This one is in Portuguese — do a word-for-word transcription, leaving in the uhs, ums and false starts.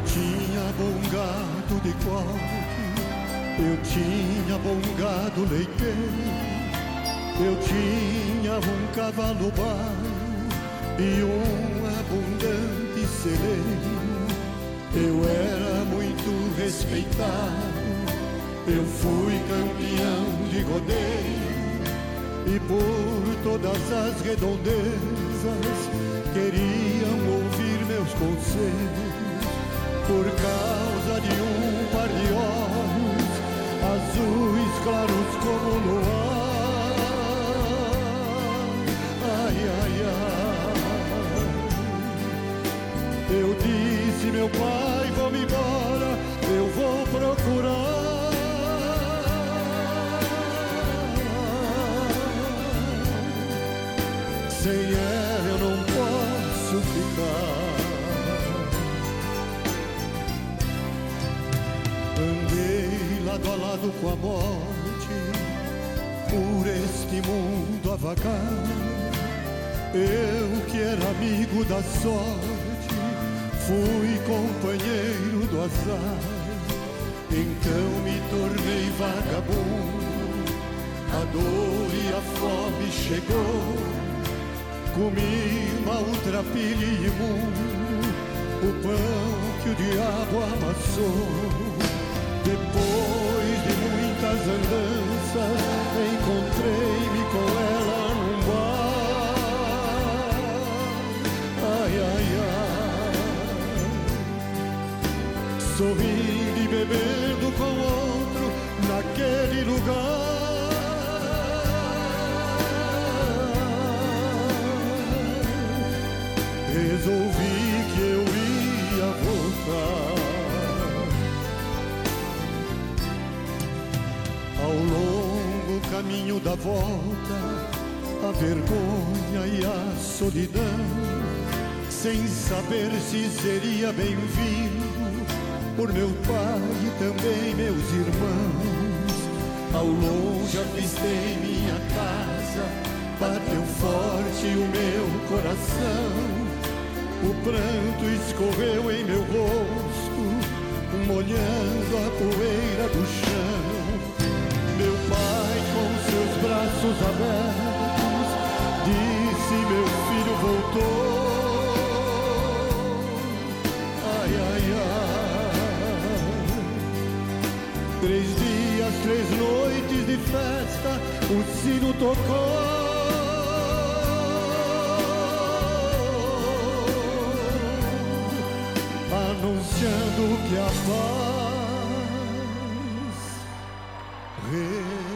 tinha bom gado de coque, eu tinha bom gado leiteiro, eu tinha um cavalo baio e um abundante celeiro. Eu era muito respeitado, eu fui campeão de rodeio, e por todas as redondezas queriam ouvir meus conselhos. Por causa de um par de olhos azuis claros como o luar. Ai, ai, ai. Eu disse, meu pai, vou-me embora, eu vou procurar. Sem ela eu não posso ficar. Andei lado a lado com a morte, por este mundo a vagar. Eu que era amigo da sorte, fui companheiro do azar. Então me tornei vagabundo, a dor e a fome chegou. Comi maltrapilho e imundo, o pão que o diabo amassou. Depois de muitas andanças, encontrei-me com ela num bar. Ai, ai, ai. Sorrindo e bebendo com outro naquele lugar. Resolvi que eu ia voltar. Ao longo caminho da volta, a vergonha e a solidão, sem saber se seria bem-vindo por meu pai e também meus irmãos. Ao longe avistei minha casa, bateu forte o meu coração. O pranto escorreu em meu rosto, molhando a poeira do chão. Meu pai, com seus braços abertos, disse, meu filho voltou. Ai, ai, ai. Três dias, três noites de festa, o sino tocou. Anunciando que a paz